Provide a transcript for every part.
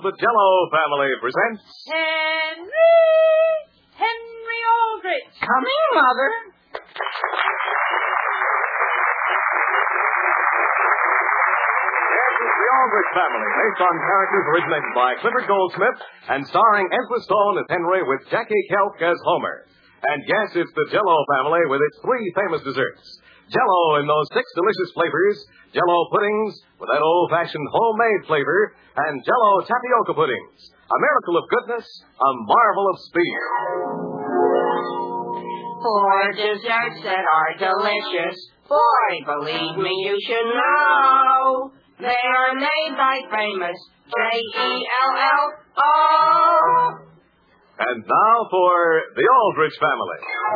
the Jell-O family presents... Henry Aldrich. Come in, Mother. Yes, it's the Aldrich family, based on characters originated by Clifford Goldsmith and starring Ezra Stone as Henry with Jackie Kelk as Homer. And yes, it's the Jell-O family with its three famous desserts. Jell-O in those 6 delicious flavors, Jell-O puddings with that old-fashioned homemade flavor, and Jell-O tapioca puddings. A miracle of goodness, a marvel of speed. 4 desserts that are delicious. Boy, believe me, you should know. They are made by famous Jell-O. And now for the Aldrich family.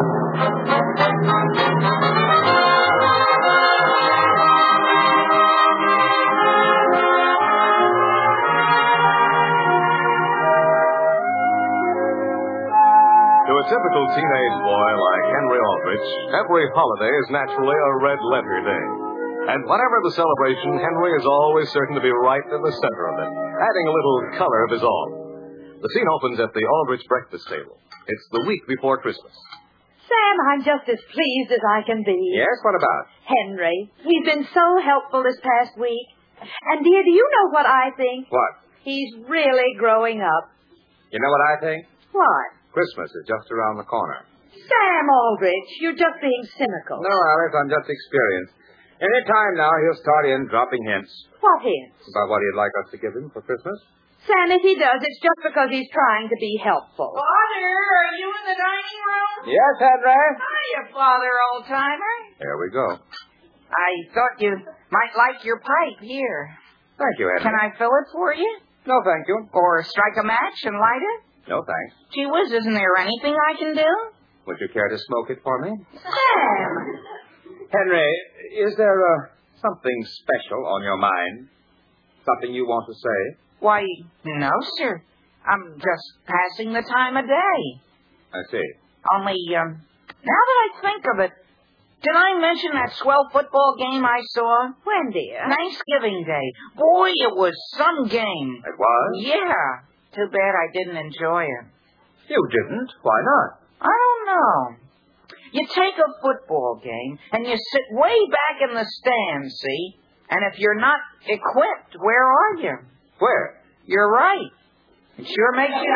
To a typical teenage boy like Henry Aldrich, every holiday is naturally a red letter day. And whatever the celebration, Henry is always certain to be right in the center of it, adding a little color of his own. The scene opens at the Aldrich breakfast table. It's the week before Christmas. Sam, I'm just as pleased as I can be. Yes, what about? Henry, he's been so helpful this past week. And, dear, do you know what I think? What? He's really growing up. You know what I think? What? Christmas is just around the corner. Sam Aldrich, you're just being cynical. No, Alice, I'm just experienced. Any time now, he'll start in dropping hints. What hints? About what he'd like us to give him for Christmas. Sam, if he does, it's just because he's trying to be helpful. Father, are you in the dining room? Yes, Henry. Hiya, Father, old-timer. There we go. I thought you might like your pipe here. Thank you, Henry. Can I fill it for you? No, thank you. Or strike a match and light it? No, thanks. Gee whiz, isn't there anything I can do? Would you care to smoke it for me? Sam! Henry, is there something special on your mind? Something you want to say? Why, no, sir. I'm just passing the time of day. I see. Only, now that I think of it, did I mention that swell football game I saw? When, dear? Thanksgiving Day. Boy, it was some game. It was? Yeah. Too bad I didn't enjoy it. You didn't? Why not? I don't know. You take a football game and you sit way back in the stands, see? And if you're not equipped, where are you? Where? You're right. It sure makes you...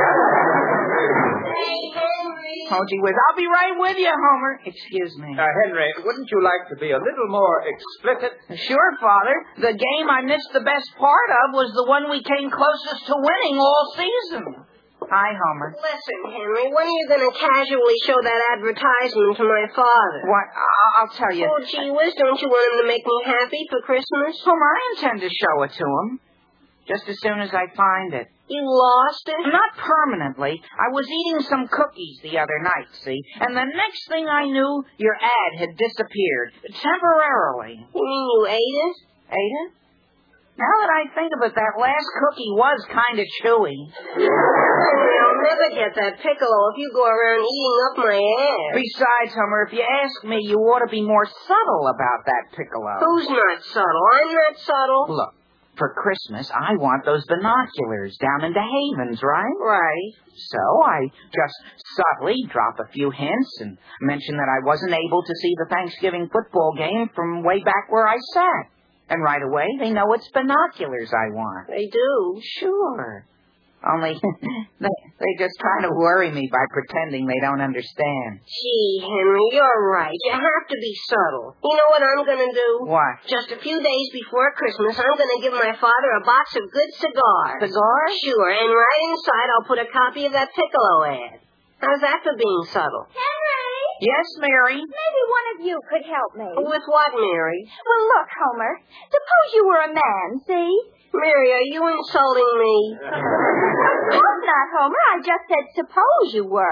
Hey, Henry. Oh, gee whiz, I'll be right with you, Homer. Excuse me. Henry, wouldn't you like to be a little more explicit? Sure, Father. The game I missed the best part of was the one we came closest to winning all season. Hi, Homer. Listen, Henry, when are you going to casually show that advertisement to my father? What? I'll tell you. Oh, gee whiz, don't you want him to make me happy for Christmas? Homer, I intend to show it to him. Just as soon as I find it. You lost it? Not permanently. I was eating some cookies the other night, see? And the next thing I knew, your ad had disappeared. Temporarily. You mean you ate it? Ate it? Now that I think of it, that last cookie was kind of chewy. Henry, I'll never get that piccolo if you go around eating up my ass. Besides, Homer, if you ask me, you ought to be more subtle about that piccolo. Who's not subtle? I'm not subtle. Look, for Christmas, I want those binoculars down into Havens, right? Right. So I just subtly drop a few hints and mention that I wasn't able to see the Thanksgiving football game from way back where I sat. And right away, they know it's binoculars I want. They do. Sure. Only they just try to worry me by pretending they don't understand. Gee, Henry, you're right. You have to be subtle. You know what I'm going to do? What? Just a few days before Christmas, I'm going to give my father a box of good cigars. Cigars? Sure, and right inside I'll put a copy of that piccolo ad. How's that for being subtle? Henry! Yes, Mary? Maybe one of you could help me. With what, Mary? Well, look, Homer. Suppose you were a man, see? Mary, are you insulting me? Of course not, Homer. I just said suppose you were.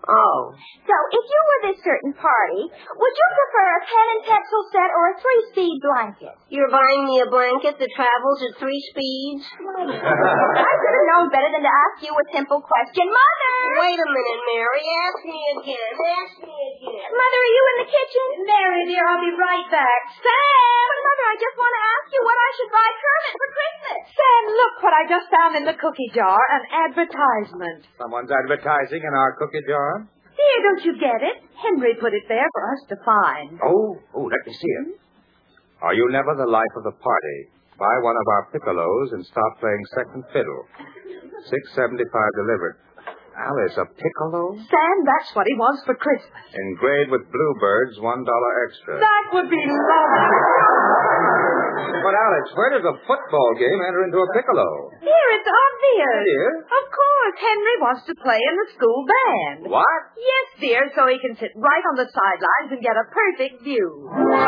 Oh. So, if you were this certain party, would you prefer a pen and pencil set or a 3-speed blanket? You're buying me a blanket that travels at 3 speeds? I should have known better than to ask you a simple question. Mother! Wait a minute, Mary. Ask me again. Mother, are you in the kitchen? Mary, dear, I'll be right back. Sam! But, Mother, I just want to ask you what I should buy Kermit for Christmas. Sam, look what I just found in the cookie jar, an advertisement. Someone's advertising in our cookie jar? Here, don't you get it? Henry put it there for us to find. Oh, let me see it. Are you never the life of the party? Buy one of our piccolos and stop playing second fiddle. $6.75 delivered. Alice, a piccolo? Sam, that's what he wants for Christmas. Engraved with bluebirds, $1 extra. That would be lovely. But, Alice, where does a football game enter into a piccolo? Here, it's obvious. Dear? Of course, Henry wants to play in the school band. What? Yes, dear, so he can sit right on the sidelines and get a perfect view.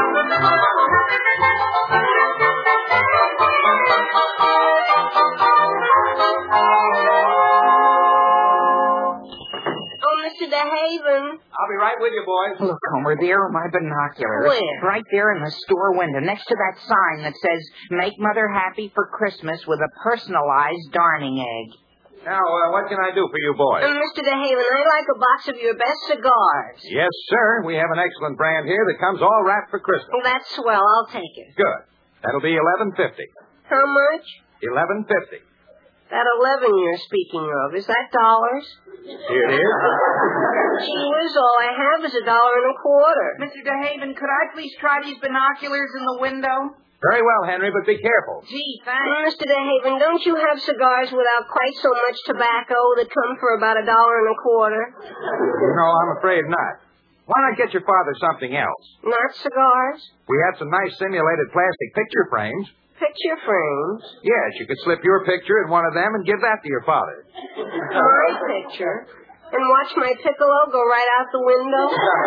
Mr. DeHaven. I'll be right with you, boys. Look, Homer, there are my binoculars. Where? Right there in the store window, next to that sign that says, "Make Mother happy for Christmas with a personalized darning egg." Now, what can I do for you, boys? Mr. DeHaven, I'd like a box of your best cigars. Yes, sir. We have an excellent brand here that comes all wrapped for Christmas. Oh, that's swell. I'll take it. Good. That'll be $11.50. How much? $11.50. That 11 you're speaking of, is that dollars? Here it is. Gee whiz, all I have is $1.25. Mr. DeHaven, could I please try these binoculars in the window? Very well, Henry, but be careful. Gee, thanks. Mr. DeHaven, don't you have cigars without quite so much tobacco that come for about $1.25? No, I'm afraid not. Why not get your father something else? Not cigars? We have some nice simulated plastic picture frames. Picture frames? Yes, you could slip your picture in one of them and give that to your father. My picture? And watch my piccolo go right out the window?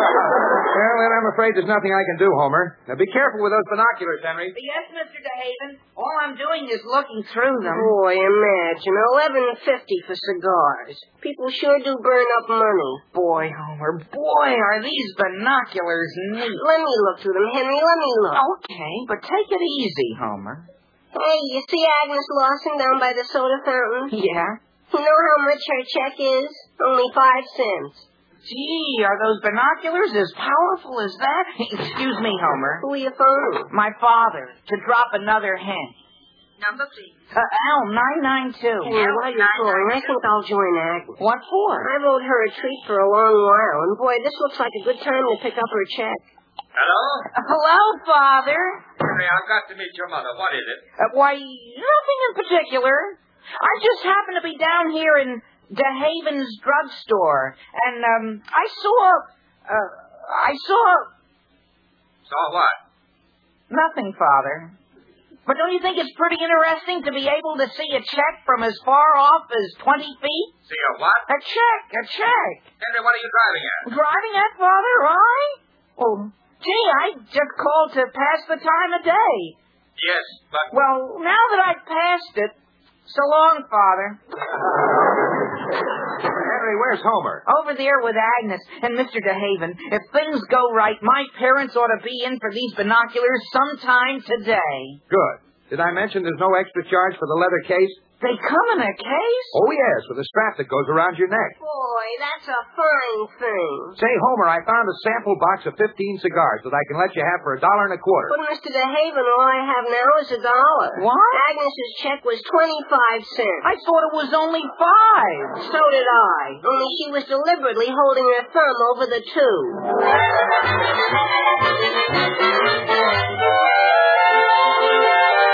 Well, then I'm afraid there's nothing I can do, Homer. Now, be careful with those binoculars, Henry. Yes, Mr. DeHaven. All I'm doing is looking through them. Boy, imagine, $11.50 for cigars. People sure do burn up money. Boy, Homer, boy, are these binoculars neat. Let me look through them, Henry. Let me look. Okay, but take it easy, Homer. Hey, you see Agnes Lawson down by the soda fountain? Yeah? You know how much her check is? Only 5 cents. Gee, are those binoculars as powerful as that? Excuse me, Homer. Who are you phoning? My father, to drop another hint. Number, please. L992. Henry, while you're calling, I think I'll join Agnes. What for? I've owed her a treat for a long while, and boy, this looks like a good time to pick up her check. Hello? Hello, Father. Henry, I've got to meet your mother. What is it? Why, nothing in particular. I just happened to be down here in DeHaven's drugstore, and I saw Saw what? nothing, Father. But don't you think it's pretty interesting to be able to see a check from as far off as 20 feet? See a what? A check. Henry, what are you driving at? Driving at, Father, I? Oh, gee, I just called to pass the time of day. Yes, but... Well, now that I've passed it, so long, Father. Henry, where's Homer? Over there with Agnes and Mr. DeHaven. If things go right, my parents ought to be in for these binoculars sometime today. Good. Did I mention there's no extra charge for the leather case? They come in a case? Oh, yes, with a strap that goes around your neck. Boy, that's a fine thing. Say, Homer, I found a sample box of 15 cigars that I can let you have for $1.25. But, Mr. DeHaven, all I have now is $1. What? Agnes's check was 25 cents. I thought it was only 5. So did I. Only she was deliberately holding her thumb over the 2.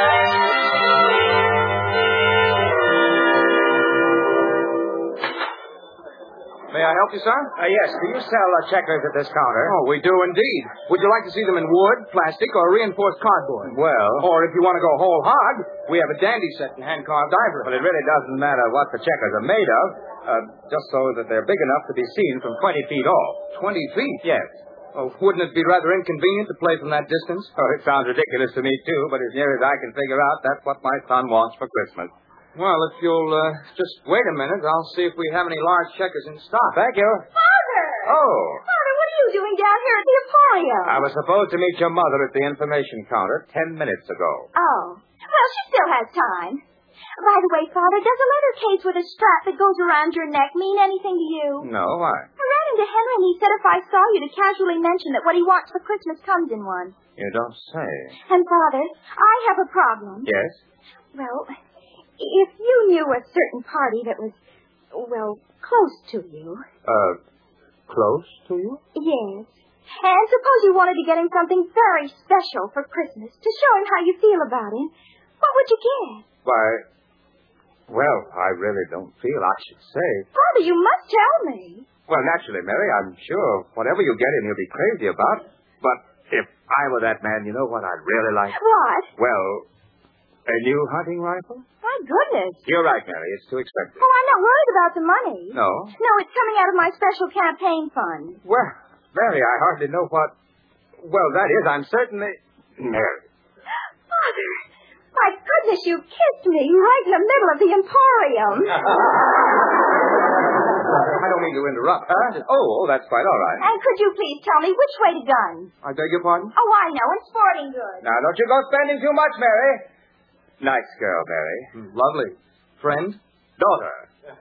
May I help you, son? Yes, do you sell checkers at this counter? Oh, we do indeed. Would you like to see them in wood, plastic, or reinforced cardboard? Well... Or if you want to go whole hog, we have a dandy set in hand-carved ivory. But it really doesn't matter what the checkers are made of, just so that they're big enough to be seen from 20 feet off. 20 feet? Yes. Oh, wouldn't it be rather inconvenient to play from that distance? Oh, it sounds ridiculous to me, too, but as near as I can figure out, that's what my son wants for Christmas. Well, if you'll just wait a minute, I'll see if we have any large checkers in stock. Thank you. Father! Oh. Father, what are you doing down here at the Emporium? I was supposed to meet your mother at the information counter 10 minutes ago. Oh. Well, she still has time. By the way, Father, does a leather case with a strap that goes around your neck mean anything to you? No, why? I ran into Henry and he said if I saw you to casually mention that what he wants for Christmas comes in one. You don't say. And, Father, I have a problem. Yes? Well, if you knew a certain party that was, well, close to you. Close to you? Yes. And suppose you wanted to get him something very special for Christmas to show him how you feel about him. What would you get? Why, well, I really don't feel I should say. Father, you must tell me. Well, naturally, Mary, I'm sure whatever you get him, he'll be crazy about. But if I were that man, you know what I'd really like? What? Well, a new hunting rifle? My goodness. You're right, Mary. It's too expensive. Oh, I'm not worried about the money. No? No, it's coming out of my special campaign fund. Well, Mary, I hardly know what... Well, that is, I'm certainly... Mary. Father, my goodness, you kissed me right in the middle of the Emporium. I don't mean to interrupt. Oh, that's quite all right. And could you please tell me which way to gun? I beg your pardon? Oh, I know, in sporting goods. Now, don't you go spending too much, Mary. Nice girl, Mary. Lovely. Friend? Daughter.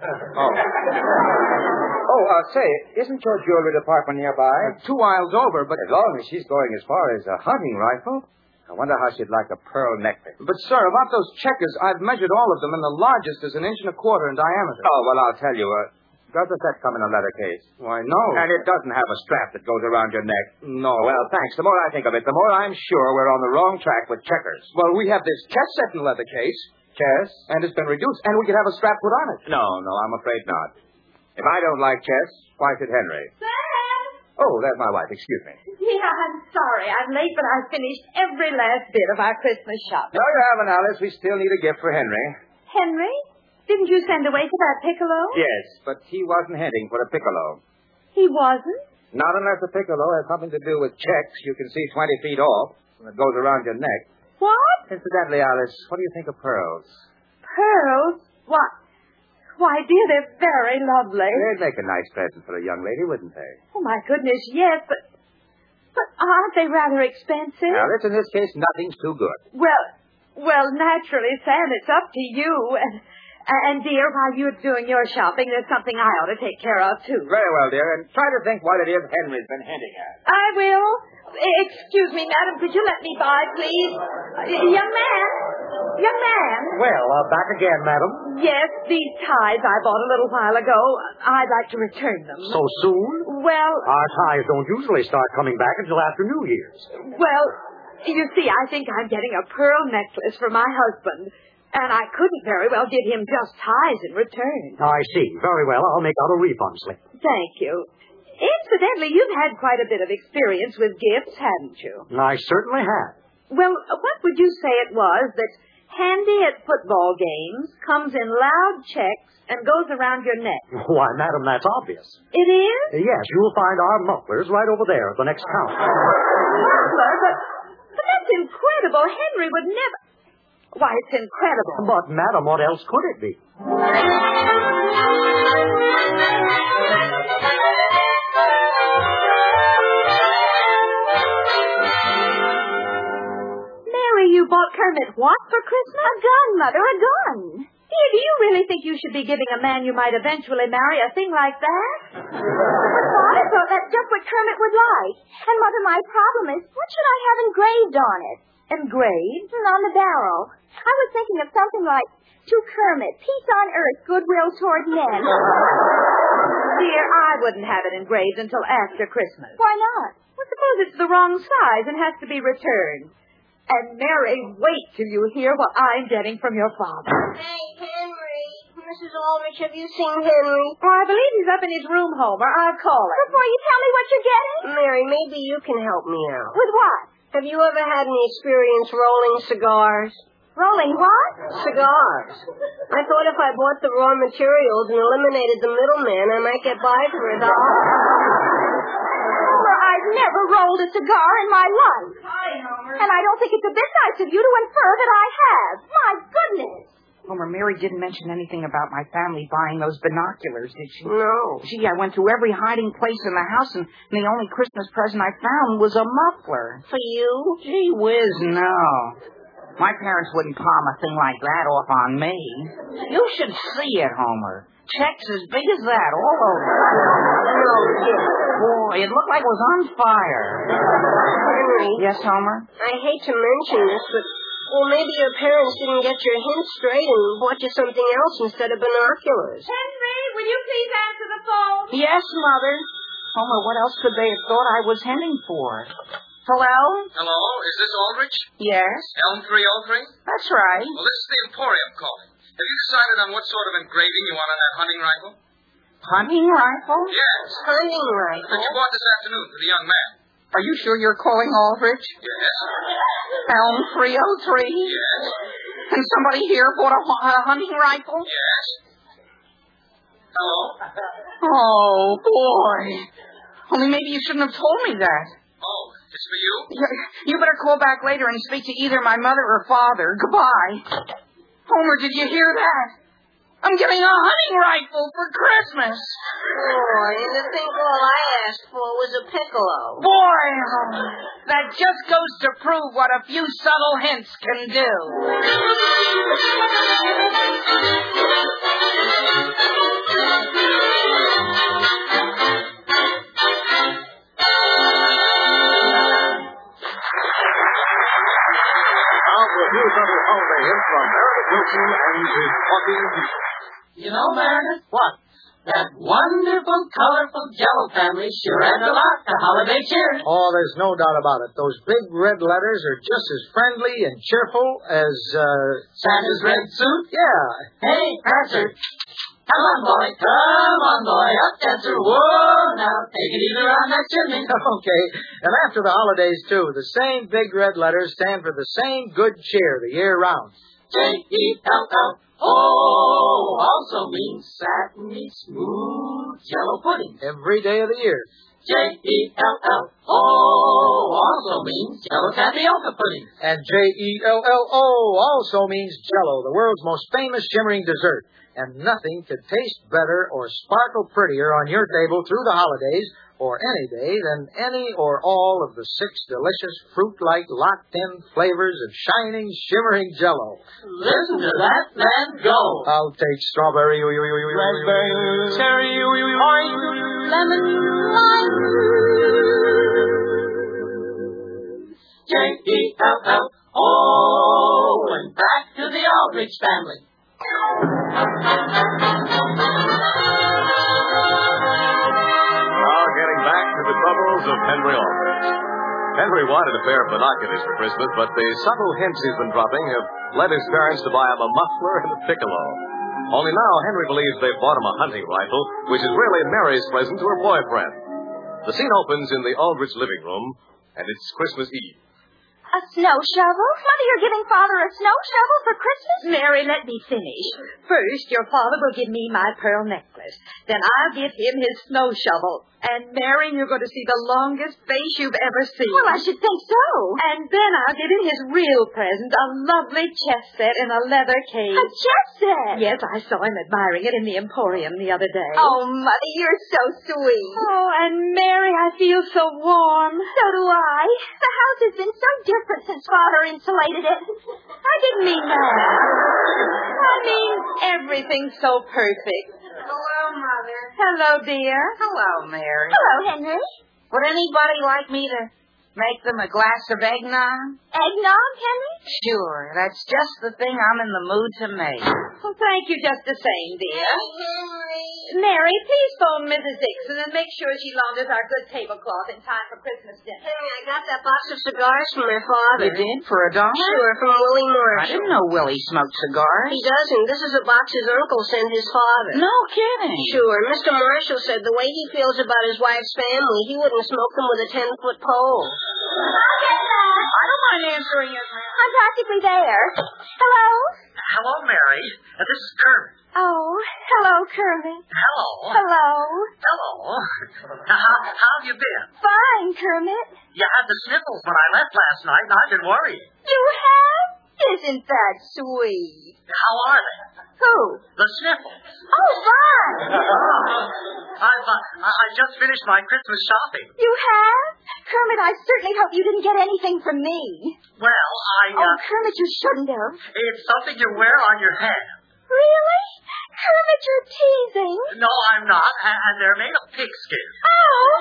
Say, isn't your jewelry department nearby? 2 aisles over, but... As long as she's going as far as a hunting rifle, I wonder how she'd like a pearl necklace. But, sir, about those checkers, I've measured all of them, and the largest is 1.25 inches in diameter. Oh, well, I'll tell you. Does the set come in a leather case? Why, no. And it doesn't have a strap that goes around your neck? No. Well, thanks. The more I think of it, the more I'm sure we're on the wrong track with checkers. Well, we have this chess set in leather case. Chess? And it's been reduced, and we could have a strap put on it. No, I'm afraid not. If I don't like chess, why should Henry? Sam! Oh, there's my wife. Excuse me. Yeah, I'm sorry. I'm late, but I've finished every last bit of our Christmas shopping. No, you haven't, Alice. We still need a gift for Henry. Henry? Didn't you send away for that piccolo? Yes, but he wasn't heading for a piccolo. He wasn't? Not unless the piccolo has something to do with checks you can see 20 feet off and it goes around your neck. What? Incidentally, Alice, what do you think of pearls? Pearls? What? Why, dear, they're very lovely. They'd make a nice present for a young lady, wouldn't they? Oh, my goodness, yes, but aren't they rather expensive? Alice, in this case, nothing's too good. Well, naturally, Sam, it's up to you. And, dear, while you're doing your shopping, there's something I ought to take care of, too. Very well, dear, and try to think what it is Henry's been hinting at. I will. Excuse me, madam, could you let me by, please? Young man. Well, back again, madam. Yes, these ties I bought a little while ago. I'd like to return them. So soon? Well, Our ties don't usually start coming back until after New Year's. well, you see, I think I'm getting a pearl necklace for my husband. And I couldn't very well give him just ties in return. I see. Very well. I'll make out a refund slip. Thank you. Incidentally, you've had quite a bit of experience with gifts, haven't you? I certainly have. Well, what would you say it was that's handy at football games, comes in loud checks, and goes around your neck? Why, madam, that's obvious. It is? Yes, you'll find our mufflers right over there at the next counter. Muffler? But that's incredible. Henry would never... Why, it's incredible. But, madam, what else could it be? Mary, you bought Kermit what for Christmas? A gun, Mother, a gun. Dear, do you really think you should be giving a man you might eventually marry a thing like that? But I thought that's just what Kermit would like. And, Mother, my problem is, what should I have engraved on it? Engraved? On the barrel. I was thinking of something like, to Kermit, peace on earth, goodwill toward men. Dear, I wouldn't have it engraved until after Christmas. Why not? Well, suppose it's the wrong size and has to be returned. And, Mary, wait till you hear what I'm getting from your father. Hey, Henry. Mrs. Aldrich, have you seen Henry? Oh, I believe he's up in his room, Homer. I'll call him. Before you tell me what you're getting? Mary, maybe you can help me out. With what? Have you ever had any experience rolling cigars? Rolling what? Cigars. I thought if I bought the raw materials and eliminated the middleman, I might get by for $1. Homer, I've never rolled a cigar in my life. Hi, Homer. And I don't think it's a bit nice of you to infer that I have. My goodness. Homer, Mary didn't mention anything about my family buying those binoculars, did she? No. Gee, I went to every hiding place in the house, and the only Christmas present I found was a muffler. For you? Gee whiz, no. My parents wouldn't palm a thing like that off on me. You should see it, Homer. Checks as big as that all over. No, kid. Boy, it looked like it was on fire. Henry. Yes, Homer? I hate to mention this, but... Well, maybe your parents didn't get your hint straight and bought you something else instead of binoculars. Henry, will you please answer the phone? Yes, Mother. Homer, what else could they have thought I was heading for? Hello? Hello, is this Aldrich? Yes? Elm 303? That's right. Well, this is the Emporium calling. Have you decided on what sort of engraving you want on that hunting rifle? Hunting rifle? Yes. Hunting rifle? That you bought this afternoon for the young man. Are you sure you're calling Aldrich? Yes. Elm 303? Yes. And somebody here bought a hunting rifle? Yes. Hello? Oh, boy. Only maybe you shouldn't have told me that. Oh, it's for you? You better call back later and speak to either my mother or father. Goodbye. Homer, did you hear that? I'm getting a hunting rifle for Christmas. Boy, and to think all I asked for was a piccolo. Boy, Homer, that just goes to prove what a few subtle hints can do. Now for a few subtle holiday hints from Meredith Wilson and his talking people. You know, Meredith? What? That wonderful, colorful Jello family sure adds a lot to holiday cheer. Oh, there's no doubt about it. Those big red letters are just as friendly and cheerful as, Santa's red suit? Yeah. Hey, Prancer. Come on, boy, up, Dancer. Whoa, now, take it easy around that chimney. Okay. And after the holidays, too, the same big red letters stand for the same good cheer the year round. Jello also means satiny, smooth Jello pudding. Every day of the year. Jello also means Jello tapioca pudding. And Jello also means Jello, the world's most famous shimmering dessert. And nothing could taste better or sparkle prettier on your table through the holidays or any day than any or all of the 6 delicious fruit-like locked-in flavors of shining, shimmering Jello. Listen to that man go. I'll take strawberry, Raspberry, cherry, lemon, lime. Jello, and back to the Aldrich family. Now getting back to the troubles of Henry Aldrich. Henry wanted a pair of binoculars for Christmas, but the subtle hints he's been dropping have led his parents to buy him a muffler and a piccolo. Only now Henry believes they've bought him a hunting rifle, which is really Mary's present to her boyfriend. The scene opens in the Aldrich living room, and it's Christmas Eve. A snow shovel? Mother, you're giving Father a snow shovel for Christmas? Mary, let me finish. First, your father will give me my pearl necklace. Then I'll give him his snow shovel. And, Mary, you're going to see the longest face you've ever seen. Well, I should think so. And then I'll give him his real present, a lovely chess set in a leather case. A chess set? Yes, I saw him admiring it in the Emporium the other day. Oh, Mother, you're so sweet. Oh, and Mary, I feel so warm. So do I. The house has been so different since Father insulated it. I didn't mean that. I mean, everything's so perfect. Hello, Mother. Hello, dear. Hello, Mary. Hello, Henry. Would anybody like me to make them a glass of eggnog? Eggnog, Henry? Sure, that's just the thing I'm in the mood to make. Well, thank you just the same, dear. Henry. Mary, please phone Mrs. Dixon and make sure she launders our good tablecloth in time for Christmas dinner. Henry, I got that box of cigars from my father. You did? For $1? Sure, from Willie Marshall. I didn't know Willie smoked cigars. He doesn't. This is a box his uncle sent his father. No kidding. Sure. Mr. Marshall said the way he feels about his wife's family, he wouldn't smoke them with a 10-foot pole. I'll get that. I don't mind answering it. I'm practically there. Hello? Hello, Mary. This is Kermit. Oh, hello, Kermit. Hello. Hello. Hello. How have you been? Fine, Kermit. You had the sniffles when I left last night, and I've been worrying. You have? Isn't that sweet? How are they? Who? The Sniffles. Oh, fun! I just finished my Christmas shopping. You have? Kermit, I certainly hope you didn't get anything from me. Well, Oh, Kermit, you shouldn't have. It's something you wear on your head. Really? Kermit, you're teasing. No, I'm not. And they're made of pigskin. Oh.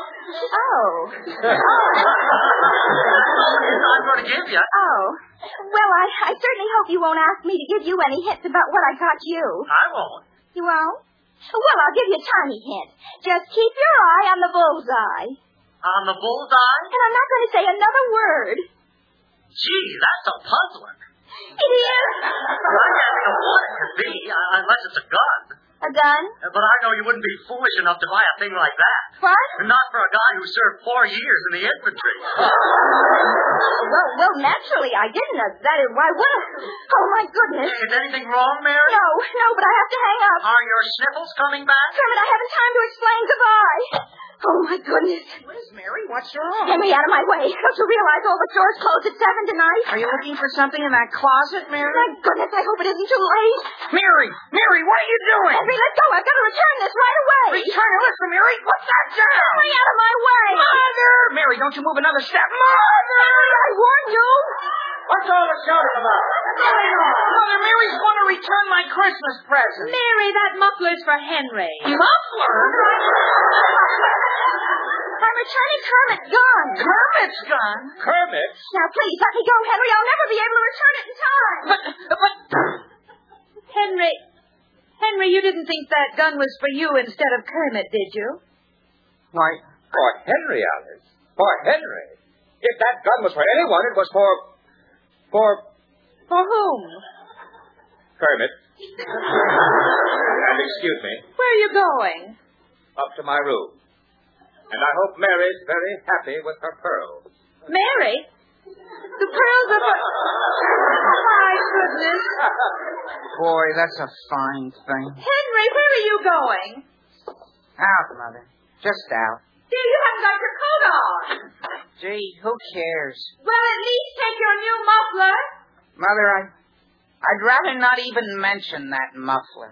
I'm going to give you. Oh. Well, I certainly hope you won't ask me to give you any hints about what I got you. I won't. You won't? Well, I'll give you a tiny hint. Just keep your eye on the bullseye. On the bullseye? And I'm not going to say another word. Gee, that's a puzzler. It is. I can't know what it could be, unless it's a gun. A gun? But I know you wouldn't be foolish enough to buy a thing like that. What? Not for a guy who served 4 years in the infantry. Well, naturally I didn't. Why would I? Oh, my goodness. Is anything wrong, Mary? No, but I have to hang up. Are your sniffles coming back? Kermit, I haven't time to explain. Goodbye. Oh, my goodness. Where's Mary? What's wrong? Get me out of my way. Don't you realize all the stores close at 7 tonight? Are you looking for something in that closet, Mary? My goodness, I hope it isn't too late. Mary, what are you doing? Henry, let go. I've got to return this right away. Return it. Listen, Mary. What's that sound? Get me out of my way. Mother! Mary, don't you move another step. Mother! Henry, I warned you. What's all the shouting about? Mother, Mary's going to return my Christmas present. Mary, that muffler's for Henry. Muffler? I'm returning Kermit's gun. Kermit's gun? Kermit? Now, please, let me go, Henry. I'll never be able to return it in time. But... Henry, you didn't think that gun was for you instead of Kermit, did you? Why, for Henry, Alice. For Henry. If that gun was for anyone, it was for... For whom? Kermit. And excuse me. Where are you going? Up to my room. And I hope Mary's very happy with her pearls. Mary? The pearls are for... My goodness. Boy, that's a fine thing. Henry, where are you going? Out, Mother. Just out. Dear, you haven't got your coat on. Gee, who cares? Well, at least take your new muffler. Mother, I'd rather not even mention that muffler.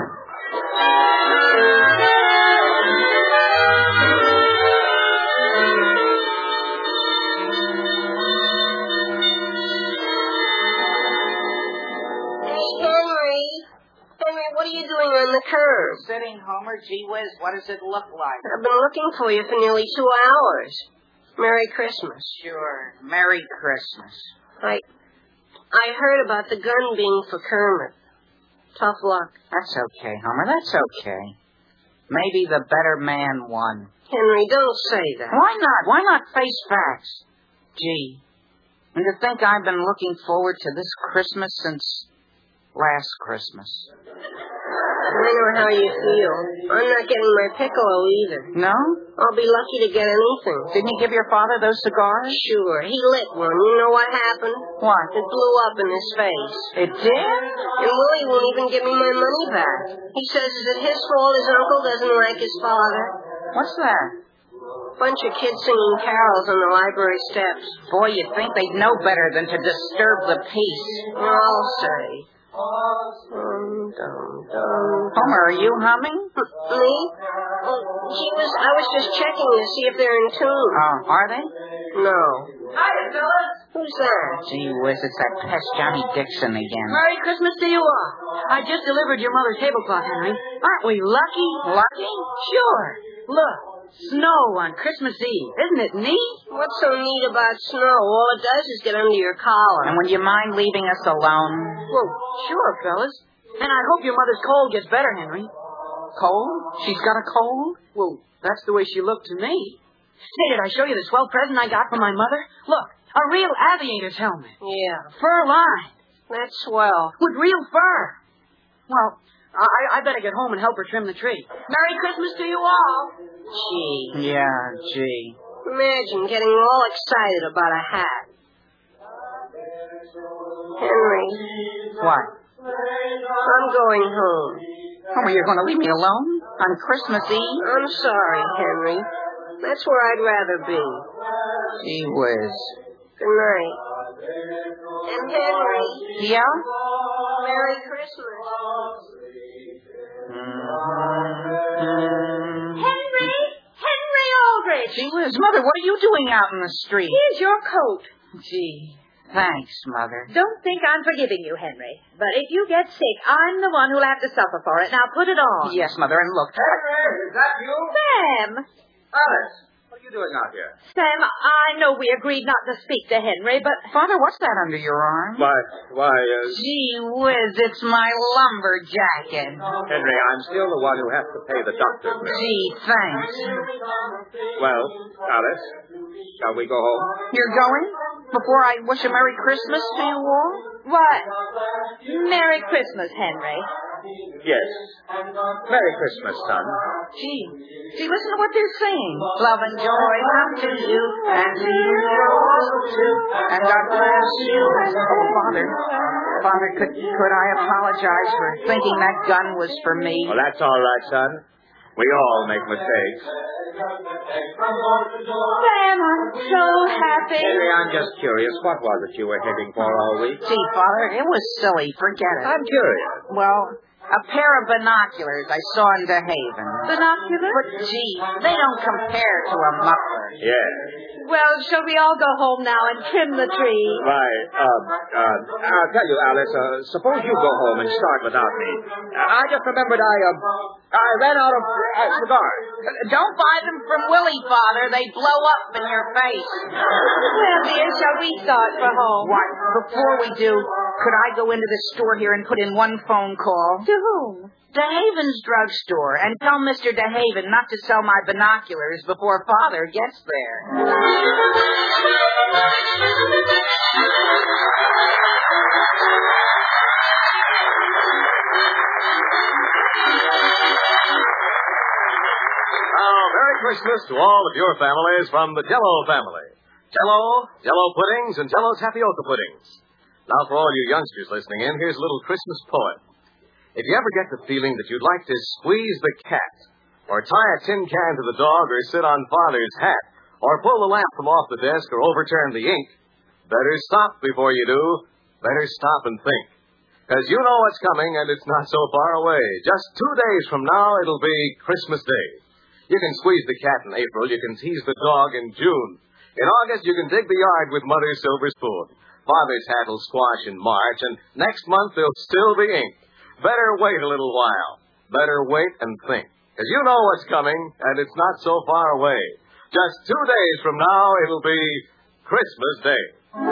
Henry, what are you doing on the curb? Sitting, Homer. Gee whiz, what does it look like? I've been looking for you for nearly 2 hours. Merry Christmas. Sure. Merry Christmas. I heard about the gun being for Kermit. Tough luck. That's okay, Homer. That's okay. Maybe the better man won. Henry, don't say that. Why not? Why not face facts? Gee, and to think I've been looking forward to this Christmas since last Christmas. I know how you feel. I'm not getting my piccolo either. No? I'll be lucky to get anything. Didn't you give your father those cigars? Sure. He lit one. You know what happened? What? It blew up in his face. It did? And Willie won't even give me my money back. He says is it his fault his uncle doesn't like his father? What's that? Bunch of kids singing carols on the library steps. Boy, you'd think they'd know better than to disturb the peace. I'll say. Homer, are you humming? Me? Oh, I was just checking to see if they're in tune. Oh, are they? No. Hiya, Phyllis. Who's that? Gee whiz, it's that pest Johnny Dixon again. Merry Christmas to you all. I just delivered your mother's tablecloth, Henry. Aren't we lucky? Lucky? Sure. Look, snow on Christmas Eve. Isn't it neat? What's so neat about snow? All it does is get under your collar. And would you mind leaving us alone? Well, sure, fellas. And I hope your mother's cold gets better, Henry. Cold? She's got a cold? Well, that's the way she looked to me. Say, did I show you the swell present I got from my mother? Look, a real aviator's helmet. Yeah. Fur lined. That's swell. With real fur. Well, I better get home and help her trim the tree. Merry Christmas to you all. Gee. Yeah, gee. Imagine getting all excited about a hat. Henry. What? I'm going home. Homer, you're going to leave me alone on Christmas Eve? I'm sorry, Henry. That's where I'd rather be. Gee whiz. Good night. And Henry, Yeah? Merry Christmas. Henry Aldrich. Gee whiz, Mother, what are you doing out in the street? Here's your coat. Gee, thanks, Mother. Don't think I'm forgiving you, Henry. But if you get sick, I'm the one who'll have to suffer for it. Now put it on. Yes, Mother, and look. Henry, is that you? Sam! Alice, what are you doing out here? Sam, I know we agreed not to speak to Henry, but... Father, what's that under your arm? Gee whiz, it's my lumber jacket. Henry, I'm still the one who has to pay the doctor's bill. Gee, thanks. Well, Alice, shall we go home? You're going? Before I wish a Merry Christmas to you all? What? Merry Christmas, Henry. Yes. Merry Christmas, son. Gee, listen to what they're saying. Love and joy come to you, and to you also too, and God bless you. Oh, Father, could I apologize for thinking that gun was for me? Well, that's all right, son. We all make mistakes. Sam, I'm so happy. Henry, I'm just curious. What was it you were heading for all week? Gee, Father, it was silly. Forget it. I'm curious. Well, a pair of binoculars I saw in De Haven. Binoculars? But, gee, they don't compare to a muffler. Yes. Well, shall we all go home now and trim the tree? Right. I'll tell you, Alice, suppose you go home and start without me. I just remembered I ran out of cigars. Don't buy them from Willie, Father. They blow up in your face. Well, dear, shall we start for home? Why, before we do, could I go into the store here and put in one phone call? To whom? DeHaven's drugstore, and tell Mr. DeHaven not to sell my binoculars before Father gets there. Merry Christmas to all of your families from the Jell-O family. Jell-O puddings, and Jell-O tapioca puddings. Now, for all you youngsters listening in, here's a little Christmas poem. If you ever get the feeling that you'd like to squeeze the cat, or tie a tin can to the dog, or sit on Father's hat, or pull the lamp from off the desk, or overturn the ink, better stop before you do. Better stop and think. Because you know what's coming, and it's not so far away. Just 2 days from now, it'll be Christmas Day. You can squeeze the cat in April. You can tease the dog in June. In August, you can dig the yard with Mother's silver spoon. Father's hat will squash in March, and next month there'll still be ink. Better wait a little while. Better wait and think. Because you know what's coming, and it's not so far away. Just 2 days from now, it'll be Christmas Day.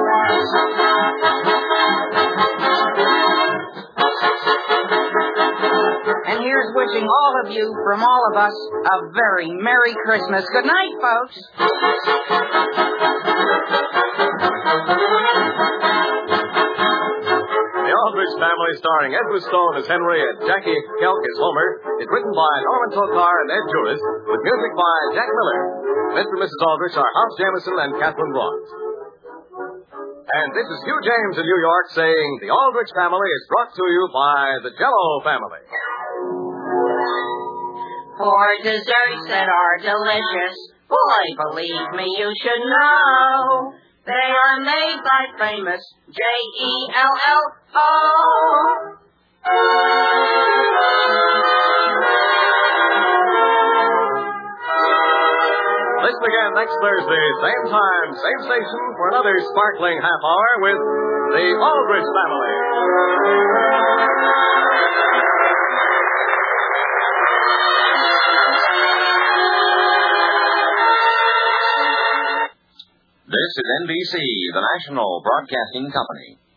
And here's wishing all of you, from all of us, a very Merry Christmas. Good night, folks. The Aldrich Family, starring Edward Stone as Henry and Jackie Kelk as Homer, is written by Norman Tokar and Ed Juris, with music by Jack Miller. Mr. and Mrs. Aldrich are House Jamison and Catherine Ross. And this is Hugh James in New York saying the Aldrich Family is brought to you by the Jell-O family. For desserts that are delicious, boy, believe me, you should know. They are made by famous Jell-O. Listen again next Thursday, same time, same station, for another sparkling half hour with the Aldrich Family. This is NBC, the national broadcasting company.